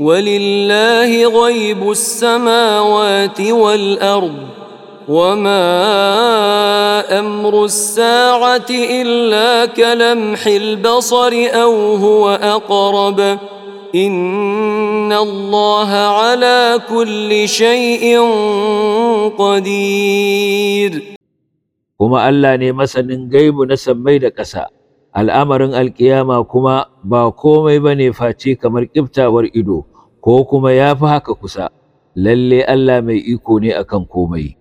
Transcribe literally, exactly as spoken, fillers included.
ولله غيب السماوات والأرض وما أمر الساعة إلا كلمح البصر أو هو أقرب إن الله على كل شيء قدير. kuma Allah ne masanin gaibu na sammai da ƙasa, al'amarin alƙiyama kuma ba komai bane face kamar ƙiftawar ido, ko kuma ya fi haka kusa, lalle Allah mai iko ne akan komai.